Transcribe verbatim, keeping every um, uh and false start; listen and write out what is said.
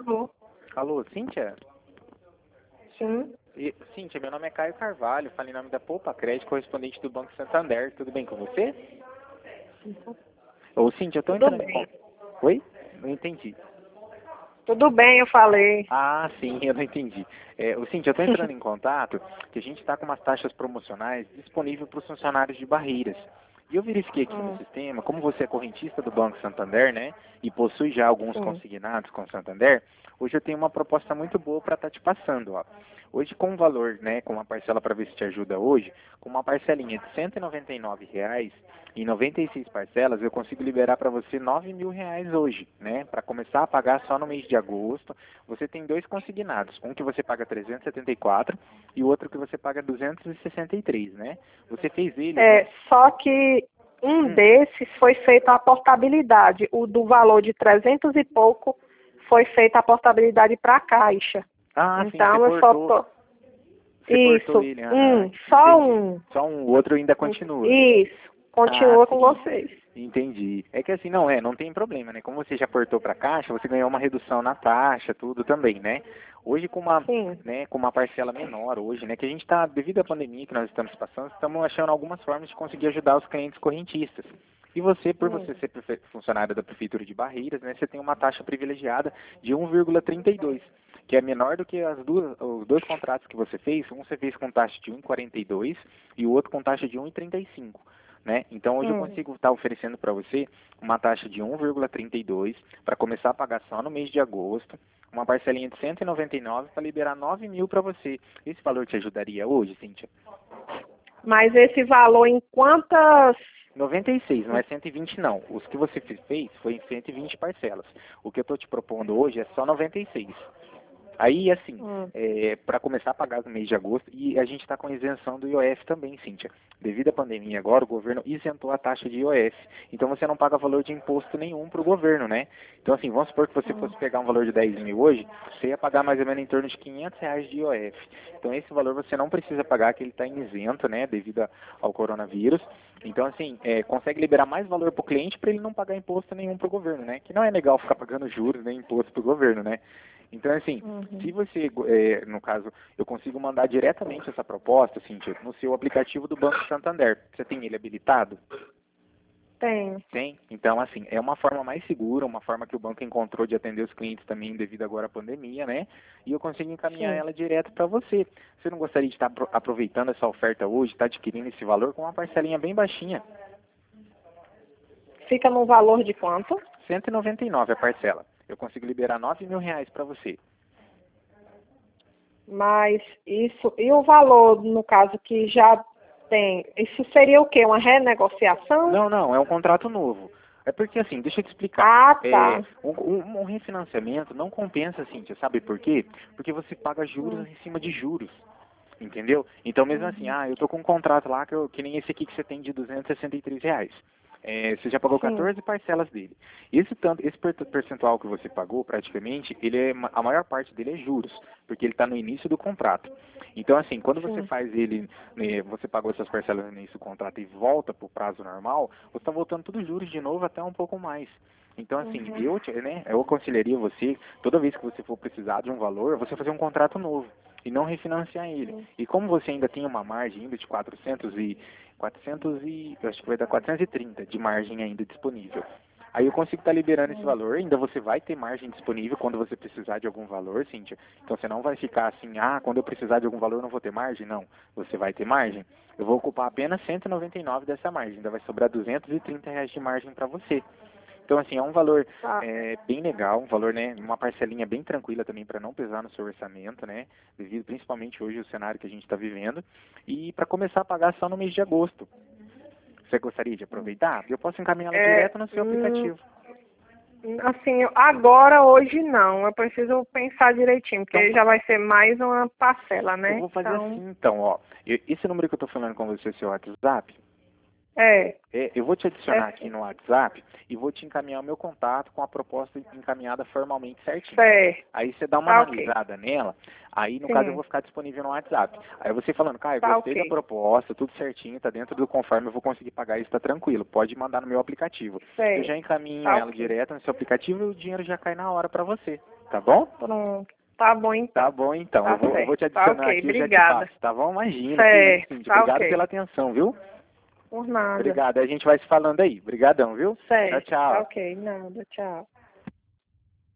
Alô? Alô, Cíntia? Sim. E, Cíntia, meu nome é Caio Carvalho, falo em nome da Poupa Crédito, correspondente do Banco Santander. Tudo bem com você? Ô, Cíntia, eu tô Tudo entrando em bem. contato. Oi? Não entendi. Tudo bem, eu falei. Ah, sim, eu não entendi. É, ô, Cíntia, eu tô entrando em contato que a gente está com umas taxas promocionais disponíveis para os funcionários de Barreiras. E eu verifiquei aqui no Hum, sistema, como você é correntista do Banco Santander, né, e possui já alguns sim. consignados com o Santander, hoje eu tenho uma proposta muito boa para estar te passando, ó. Hoje com um valor, né, com uma parcela para ver se te ajuda hoje, com uma parcelinha de cento e noventa e nove reais em noventa e seis parcelas, eu consigo liberar para você nove mil reais hoje, né, para começar a pagar só no mês de agosto. Você tem dois consignados, um que você paga trezentos e setenta e quatro e o outro que você paga duzentos e sessenta e três, né? Você fez ele no... É, só que um Hum. desses foi feito a portabilidade. O do valor de trezentos e pouco foi feita a portabilidade para a Caixa. Ah, sim, você Então eu só portou, tô. você portou Isso, ele, aham, um, só entendi. um. Só um, o outro ainda continua. Isso, Ah, continua com sim. vocês. Entendi. É que assim, não é, não tem problema, né? Como você já portou para caixa, você ganhou uma redução na taxa, tudo também, né? Hoje com uma, Sim. né, com uma parcela menor hoje, né, que a gente está, devido à pandemia que nós estamos passando, estamos achando algumas formas de conseguir ajudar os clientes correntistas. E você, por Hum, você ser prefe- funcionário da Prefeitura de Barreiras, né, você tem uma taxa privilegiada de um vírgula trinta e dois, que é menor do que as duas, os dois contratos que você fez. Um você fez com taxa de um vírgula quarenta e dois e o outro com taxa de um vírgula trinta e cinco. Né? Então hoje eu hum. consigo estar oferecendo para você uma taxa de um vírgula trinta e dois para começar a pagar só no mês de agosto, uma parcelinha de cento e noventa e nove para liberar nove mil para você. Esse valor te ajudaria hoje, Cíntia? Mas esse valor em quantas. noventa e seis, não é cento e vinte não. Os que você fez foi em cento e vinte parcelas. O que eu estou te propondo hoje é só noventa e seis. Aí, assim, Hum, é, para começar a pagar no mês de agosto, e a gente está com isenção do I O F também, Cíntia. Devido à pandemia agora, o governo isentou a taxa de I O F. Então você não paga valor de imposto nenhum para o governo, né? Então, assim, vamos supor que você hum, fosse pegar um valor de dez mil hoje, você ia pagar mais ou menos em torno de quinhentos reais de I O F. Então esse valor você não precisa pagar, que ele está isento, né, devido a, ao coronavírus. Então, assim, é, consegue liberar mais valor para o cliente para ele não pagar imposto nenhum para o governo, né? Que não é legal ficar pagando juros nem imposto para o governo, né? Então, assim, uhum. se você, é, no caso, eu consigo mandar diretamente essa proposta, Cíntia, no seu aplicativo do Banco Santander. Você tem ele habilitado? Tem. Tem? Então, assim, é uma forma mais segura, uma forma que o banco encontrou de atender os clientes também devido agora à pandemia, né? E eu consigo encaminhar Sim. ela direto para você. Você não gostaria de estar apro- aproveitando essa oferta hoje, estar adquirindo esse valor com uma parcelinha bem baixinha? Fica no valor de quanto? cento e noventa e nove a parcela. Eu consigo liberar nove mil reais para você. Mas isso. E o valor, no caso, que já tem. Isso seria o quê? Uma renegociação? Não, não, é um contrato novo. É porque assim, deixa eu te explicar. Ah, É, tá. um, um- um refinanciamento não compensa, Cíntia, sabe por quê? Porque você paga Hum, juros em cima de juros. Entendeu? Então, mesmo assim, uhum. ah, eu tô com um contrato lá que, eu, que nem esse aqui que você tem de duzentos e sessenta e três reais. É, você já pagou Sim. quatorze parcelas dele. Esse tanto, esse per- percentual que você pagou, praticamente, ele é, ma- a maior parte dele é juros, porque ele está no início do contrato. Então, assim, quando você Sim. faz ele, né, você pagou essas parcelas no início do contrato e volta para o prazo normal, você está voltando tudo juros de novo até um pouco mais. Então, assim, Uhum. eu, te- né, eu aconselharia você, toda vez que você for precisar de um valor, você fazer um contrato novo e não refinanciar ele. Sim. E como você ainda tem uma margem ainda de quatrocentos e quatrocentos e eu acho que vai dar quatrocentos e trinta de margem ainda disponível. Aí eu consigo estar liberando esse Hum. valor, ainda você vai ter margem disponível quando você precisar de algum valor, Cíntia. Então você não vai ficar assim, ah, quando eu precisar de algum valor eu não vou ter margem, não. Você vai ter margem. Eu vou ocupar apenas cento e noventa e nove dessa margem, ainda vai sobrar duzentos e trinta reais de margem para você. Então, assim, é um valor Tá. é, bem legal, um valor, né, uma parcelinha bem tranquila também para não pesar no seu orçamento, né, devido principalmente hoje ao cenário que a gente está vivendo, e para começar a pagar só no mês de agosto. Você gostaria de aproveitar? Eu posso encaminhá-la É, direto no seu hum, aplicativo. assim, agora, hoje não. Eu preciso pensar direitinho, Então, porque já vai ser mais uma parcela, eu né? vou fazer Então, assim, então, ó, eu- esse número que eu estou falando com você, seu WhatsApp, é, É, eu vou te é adicionar aqui no WhatsApp e vou te encaminhar o meu contato com a proposta encaminhada formalmente certinho. certo. Aí você dá uma Tá ok. analisada nela, aí no caso eu Sim, vou ficar disponível no WhatsApp. Aí você falando, Caio, tá gostei da ok. proposta, tudo certinho, tá dentro do conforme, eu vou conseguir pagar isso, tá tranquilo, pode mandar no meu aplicativo. Eu já Certo. encaminho Tá ela ok. direto no seu aplicativo e o dinheiro já cai na hora para você. tá bom? Pronto. Tá bom, então. Tá bom, então. Tá eu, vou, eu vou te certo. Tá adicionar ok, aqui e já te obrigada. passo, tá bom? Imagina. Certo, Que, tá obrigado ok. pela atenção, viu? Por nada. Obrigado. A gente vai se falando aí. Obrigadão, viu? Certo, Tchau, tá tchau. ok, nada, tchau.